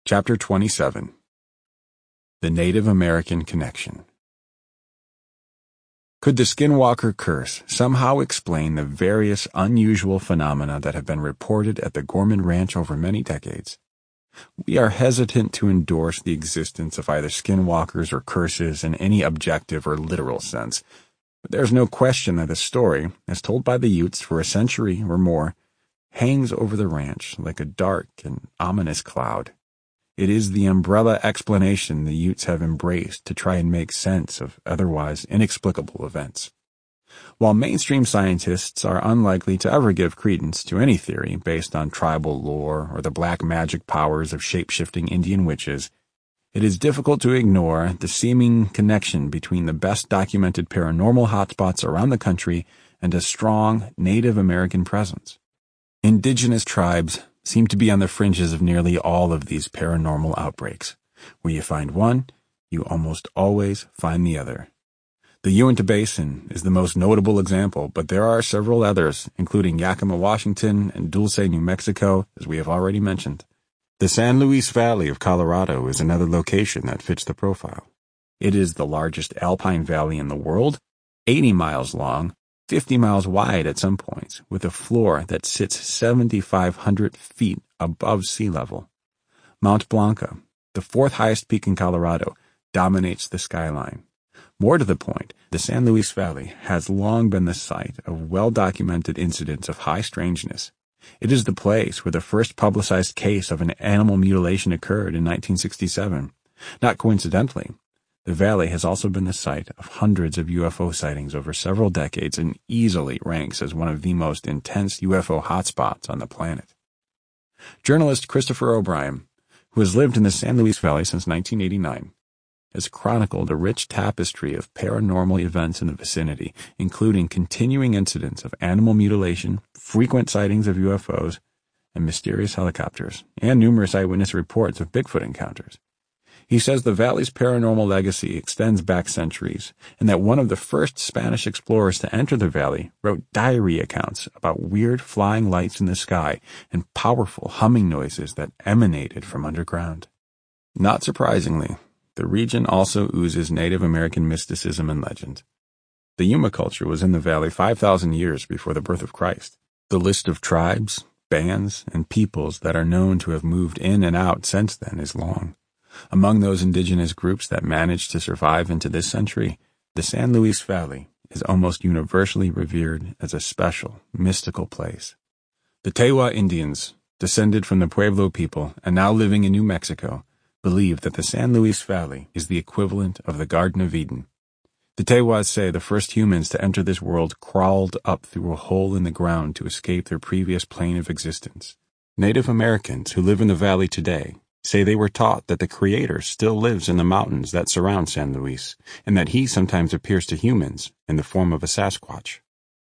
Chapter 27. The Native American Connection. Could the Skinwalker curse somehow explain the various unusual phenomena that have been reported at the Gorman Ranch over many decades? We are hesitant to endorse the existence of either skinwalkers or curses in any objective or literal sense, but there's no question that the story, as told by the Utes for a century or more, hangs over the ranch like a dark and ominous cloud. It is the umbrella explanation the Utes have embraced to try and make sense of otherwise inexplicable events. While mainstream scientists are unlikely to ever give credence to any theory based on tribal lore or the black magic powers of shape-shifting Indian witches, it is difficult to ignore the seeming connection between the best documented paranormal hotspots around the country and a strong Native American presence. Indigenous tribes seem to be on the fringes of nearly all of these paranormal outbreaks. Where you find one, you almost always find the other. The Uinta Basin is the most notable example, but there are several others, including Yakima, Washington, and Dulce, New Mexico, as we have already mentioned. The San Luis Valley of Colorado is another location that fits the profile. It is the largest alpine valley in the world, 80 miles long, 50 miles wide at some points, with a floor that sits 7,500 feet above sea level. Mount Blanca, the fourth highest peak in Colorado, dominates the skyline. More to the point, the San Luis Valley has long been the site of well-documented incidents of high strangeness. It is the place where the first publicized case of an animal mutilation occurred in 1967. Not coincidentally, the valley has also been the site of hundreds of UFO sightings over several decades and easily ranks as one of the most intense UFO hotspots on the planet. Journalist Christopher O'Brien, who has lived in the San Luis Valley since 1989, has chronicled a rich tapestry of paranormal events in the vicinity, including continuing incidents of animal mutilation, frequent sightings of UFOs, and mysterious helicopters, and numerous eyewitness reports of Bigfoot encounters. He says the valley's paranormal legacy extends back centuries, and that one of the first Spanish explorers to enter the valley wrote diary accounts about weird flying lights in the sky and powerful humming noises that emanated from underground. Not surprisingly, the region also oozes Native American mysticism and legend. The Yuma culture was in the valley 5,000 years before the birth of Christ. The list of tribes, bands, and peoples that are known to have moved in and out since then is long. Among those indigenous groups that managed to survive into this century, the San Luis Valley is almost universally revered as a special, mystical place. The Tewa Indians, descended from the Pueblo people and now living in New Mexico, believe that the San Luis Valley is the equivalent of the Garden of Eden. The Tewas say the first humans to enter this world crawled up through a hole in the ground to escape their previous plane of existence. Native Americans who live in the valley today say they were taught that the Creator still lives in the mountains that surround San Luis, and that he sometimes appears to humans in the form of a Sasquatch.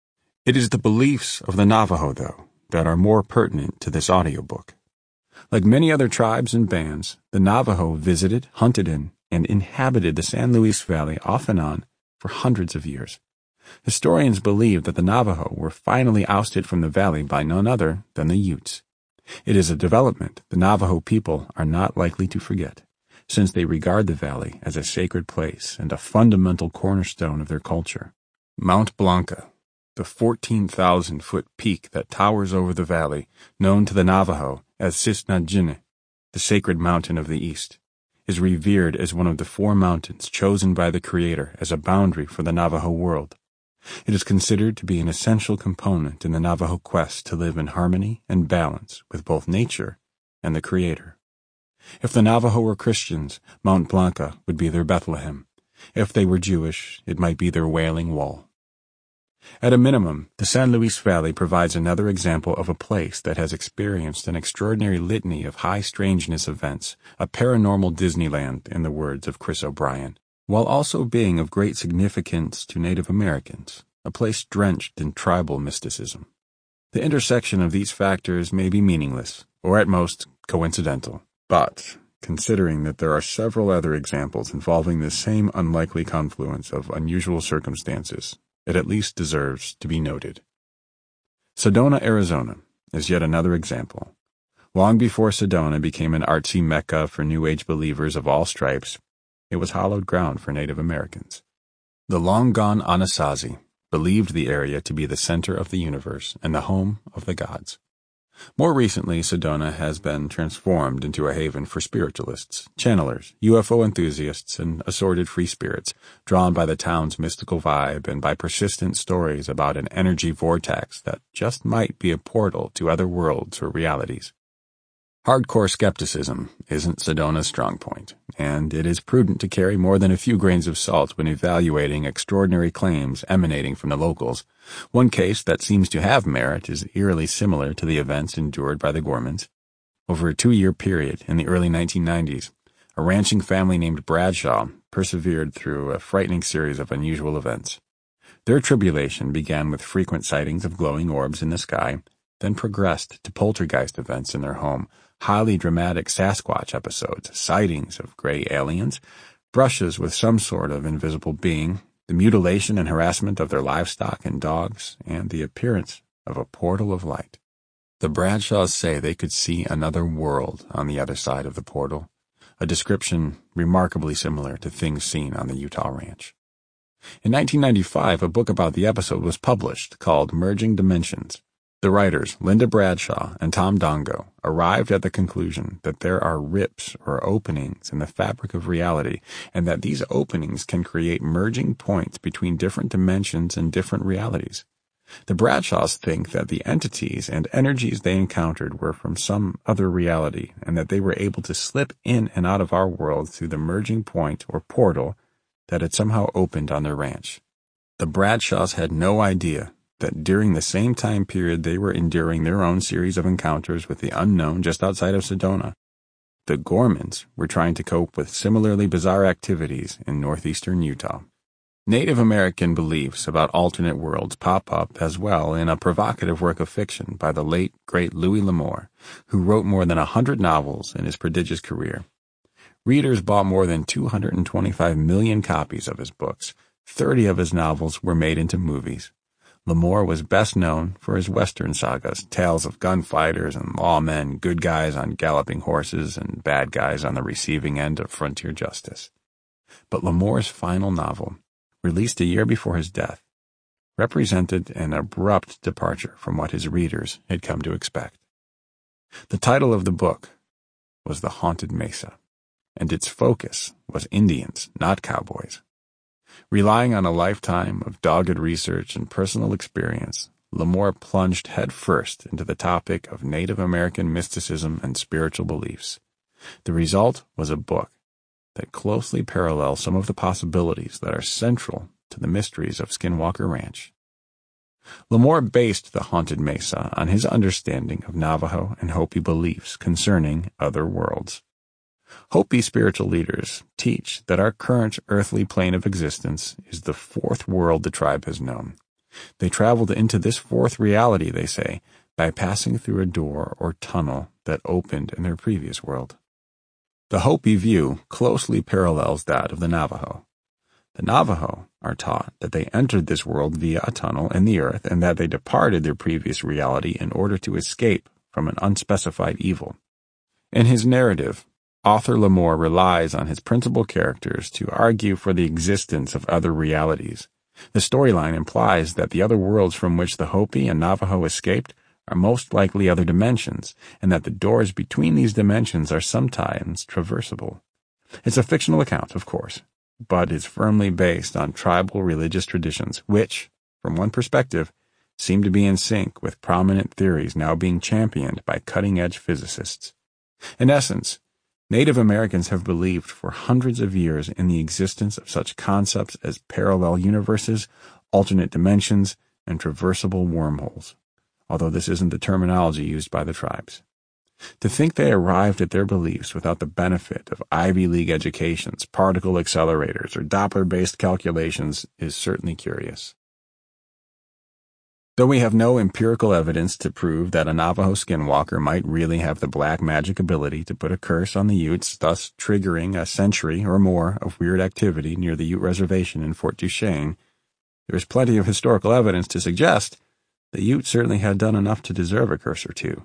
It is the beliefs of the Navajo, though, that are more pertinent to this audiobook. Like many other tribes and bands, the Navajo visited, hunted in, and inhabited the San Luis Valley off and on for hundreds of years. Historians believe that the Navajo were finally ousted from the valley by none other than the Utes. It is a development the Navajo people are not likely to forget, since they regard the valley as a sacred place and a fundamental cornerstone of their culture. Mount Blanca, the 14,000-foot peak that towers over the valley, known to the Navajo as Cisnajine, the sacred mountain of the east, is revered as one of the 4 mountains chosen by the Creator as a boundary for the Navajo world. It is considered to be an essential component in the Navajo quest to live in harmony and balance with both nature and the Creator. If the Navajo were Christians, Mount Blanca would be their Bethlehem. If they were Jewish, it might be their Wailing Wall. At a minimum, the San Luis Valley provides another example of a place that has experienced an extraordinary litany of high strangeness events, a paranormal Disneyland, in the words of Chris O'Brien, while also being of great significance to Native Americans, a place drenched in tribal mysticism. The intersection of these factors may be meaningless, or at most coincidental, but, considering that there are several other examples involving the same unlikely confluence of unusual circumstances, it at least deserves to be noted. Sedona, Arizona, is yet another example. Long before Sedona became an artsy mecca for New Age believers of all stripes, it was hallowed ground for Native Americans. The long-gone Anasazi believed the area to be the center of the universe and the home of the gods. More recently, Sedona has been transformed into a haven for spiritualists, channelers, UFO enthusiasts, and assorted free spirits, drawn by the town's mystical vibe and by persistent stories about an energy vortex that just might be a portal to other worlds or realities. Hardcore skepticism isn't Sedona's strong point, and it is prudent to carry more than a few grains of salt when evaluating extraordinary claims emanating from the locals. One case that seems to have merit is eerily similar to the events endured by the Gormans. Over a 2-year period in the early 1990s, a ranching family named Bradshaw persevered through a frightening series of unusual events. Their tribulation began with frequent sightings of glowing orbs in the sky, then progressed to poltergeist events in their home, highly dramatic Sasquatch episodes, sightings of gray aliens, brushes with some sort of invisible being, the mutilation and harassment of their livestock and dogs, and the appearance of a portal of light. The Bradshaws say they could see another world on the other side of the portal, a description remarkably similar to things seen on the Utah ranch. In 1995, a book about the episode was published called Merging Dimensions. The writers, Linda Bradshaw and Tom Dongo, arrived at the conclusion that there are rips or openings in the fabric of reality, and that these openings can create merging points between different dimensions and different realities. The Bradshaws think that the entities and energies they encountered were from some other reality, and that they were able to slip in and out of our world through the merging point or portal that had somehow opened on their ranch. The Bradshaws had no idea that during the same time period they were enduring their own series of encounters with the unknown just outside of Sedona. The Gormans were trying to cope with similarly bizarre activities in northeastern Utah. Native American beliefs about alternate worlds pop up as well in a provocative work of fiction by the late, great Louis L'Amour, who wrote more than 100 novels in his prodigious career. Readers bought more than 225 million copies of his books. 30 of his novels were made into movies. L'Amour was best known for his Western sagas, tales of gunfighters and lawmen, good guys on galloping horses and bad guys on the receiving end of frontier justice. But L'Amour's final novel, released a year before his death, represented an abrupt departure from what his readers had come to expect. The title of the book was The Haunted Mesa, and its focus was Indians, not cowboys. Relying on a lifetime of dogged research and personal experience, L'Amour plunged headfirst into the topic of Native American mysticism and spiritual beliefs. The result was a book that closely parallels some of the possibilities that are central to the mysteries of Skinwalker Ranch. L'Amour based The Haunted Mesa on his understanding of Navajo and Hopi beliefs concerning other worlds. Hopi spiritual leaders teach that our current earthly plane of existence is the fourth world the tribe has known. They traveled into this fourth reality, they say, by passing through a door or tunnel that opened in their previous world. The Hopi view closely parallels that of the Navajo. The Navajo are taught that they entered this world via a tunnel in the earth and that they departed their previous reality in order to escape from an unspecified evil. In his narrative, author L'Amour relies on his principal characters to argue for the existence of other realities. The storyline implies that the other worlds from which the Hopi and Navajo escaped are most likely other dimensions, and that the doors between these dimensions are sometimes traversable. It's a fictional account, of course, but is firmly based on tribal religious traditions, which, from one perspective, seem to be in sync with prominent theories now being championed by cutting-edge physicists. In essence, Native Americans have believed for hundreds of years in the existence of such concepts as parallel universes, alternate dimensions, and traversable wormholes, although this isn't the terminology used by the tribes. To think they arrived at their beliefs without the benefit of Ivy League educations, particle accelerators, or Doppler-based calculations is certainly curious. Though we have no empirical evidence to prove that a Navajo skinwalker might really have the black magic ability to put a curse on the Utes, thus triggering a century or more of weird activity near the Ute Reservation in Fort Duchesne, there is plenty of historical evidence to suggest the Utes certainly had done enough to deserve a curse or two,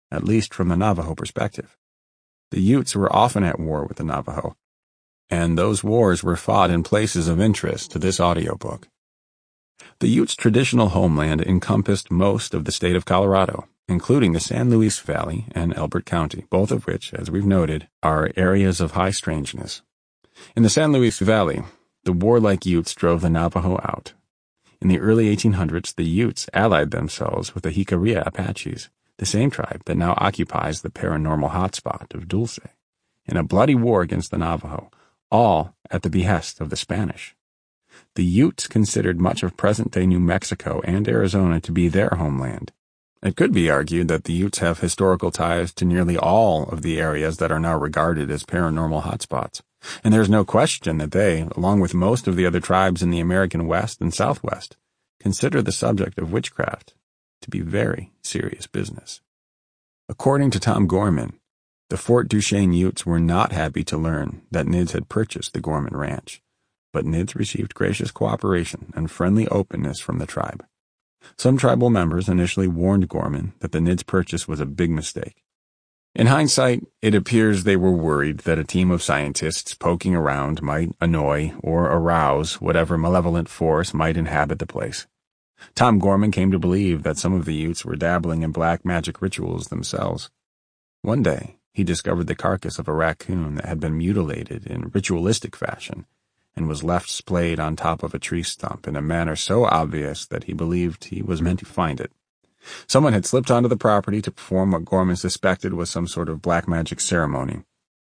at least from the Navajo perspective. The Utes were often at war with the Navajo, and those wars were fought in places of interest to this audiobook. The Utes' traditional homeland encompassed most of the state of Colorado, including the San Luis Valley and Elbert County, both of which, as we've noted, are areas of high strangeness. In the San Luis Valley, the warlike Utes drove the Navajo out. In the early 1800s, the Utes allied themselves with the Jicarilla Apaches, the same tribe that now occupies the paranormal hotspot of Dulce, in a bloody war against the Navajo, all at the behest of the Spanish. The Utes considered much of present-day New Mexico and Arizona to be their homeland. It could be argued that the Utes have historical ties to nearly all of the areas that are now regarded as paranormal hotspots, and there's no question that they, along with most of the other tribes in the American West and Southwest, consider the subject of witchcraft to be very serious business. According to Tom Gorman, the Fort Duchesne Utes were not happy to learn that NIDS had purchased the Gorman Ranch, but NIDS received gracious cooperation and friendly openness from the tribe. Some tribal members initially warned Gorman that the NIDS purchase was a big mistake. In hindsight, it appears they were worried that a team of scientists poking around might annoy or arouse whatever malevolent force might inhabit the place. Tom Gorman came to believe that some of the Utes were dabbling in black magic rituals themselves. One day, he discovered the carcass of a raccoon that had been mutilated in ritualistic fashion and was left splayed on top of a tree stump in a manner so obvious that he believed he was meant to find it. Someone had slipped onto the property to perform what Gorman suspected was some sort of black magic ceremony.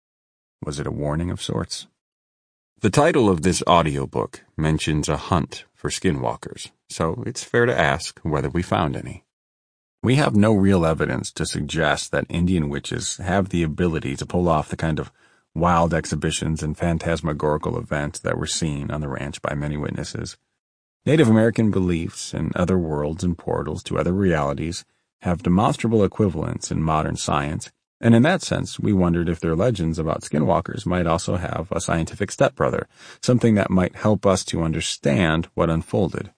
Was it a warning of sorts? The title of this audiobook mentions a hunt for skinwalkers, so it's fair to ask whether we found any. We have no real evidence to suggest that Indian witches have the ability to pull off the kind of wild exhibitions and phantasmagorical events that were seen on the ranch by many witnesses. Native American beliefs in other worlds and portals to other realities have demonstrable equivalents in modern science, and in that sense we wondered if their legends about skinwalkers might also have a scientific stepbrother, something that might help us to understand what unfolded.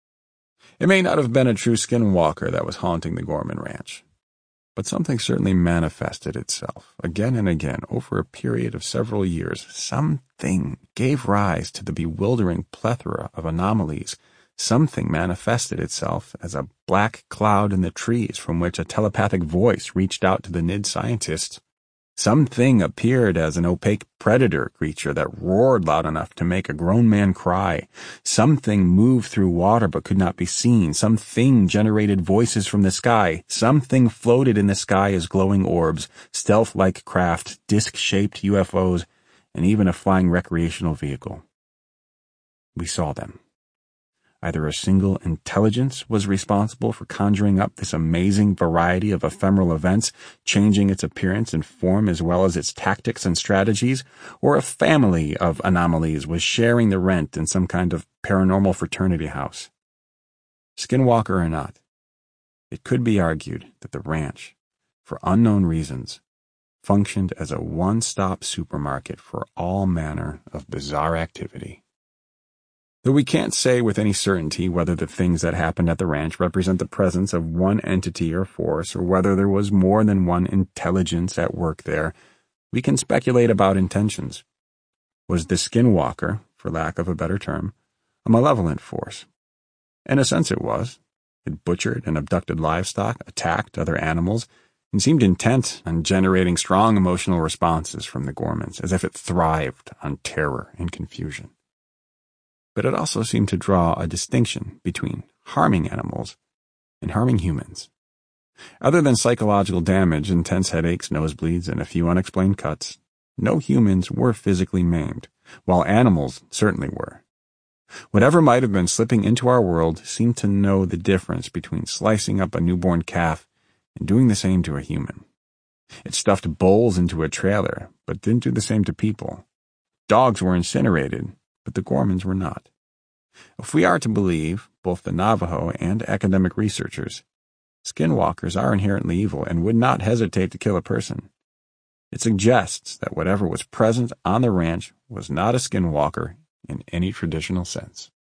It may not have been a true skinwalker that was haunting the Gorman Ranch, but something certainly manifested itself again and again over a period of several years. Something gave rise to the bewildering plethora of anomalies. Something manifested itself as a black cloud in the trees from which a telepathic voice reached out to the NID scientists. Something appeared as an opaque predator creature that roared loud enough to make a grown man cry. Something moved through water but could not be seen. Something generated voices from the sky. Something floated in the sky as glowing orbs, stealth-like craft, disc-shaped UFOs, and even a flying recreational vehicle. We saw them. Either a single intelligence was responsible for conjuring up this amazing variety of ephemeral events, changing its appearance and form as well as its tactics and strategies, or a family of anomalies was sharing the rent in some kind of paranormal fraternity house. Skinwalker or not, it could be argued that the ranch, for unknown reasons, functioned as a one-stop supermarket for all manner of bizarre activity. Though we can't say with any certainty whether the things that happened at the ranch represent the presence of one entity or force, or whether there was more than one intelligence at work there, we can speculate about intentions. Was the skinwalker, for lack of a better term, a malevolent force? In a sense it was. It butchered and abducted livestock, attacked other animals, and seemed intent on generating strong emotional responses from the Gormans, as if it thrived on terror and confusion. But it also seemed to draw a distinction between harming animals and harming humans. Other than psychological damage, intense headaches, nosebleeds, and a few unexplained cuts, no humans were physically maimed, while animals certainly were. Whatever might have been slipping into our world seemed to know the difference between slicing up a newborn calf and doing the same to a human. It stuffed bulls into a trailer, but didn't do the same to people. Dogs were incinerated, but the Gormans were not. If we are to believe both the Navajo and academic researchers, skinwalkers are inherently evil and would not hesitate to kill a person. It suggests that whatever was present on the ranch was not a skinwalker in any traditional sense.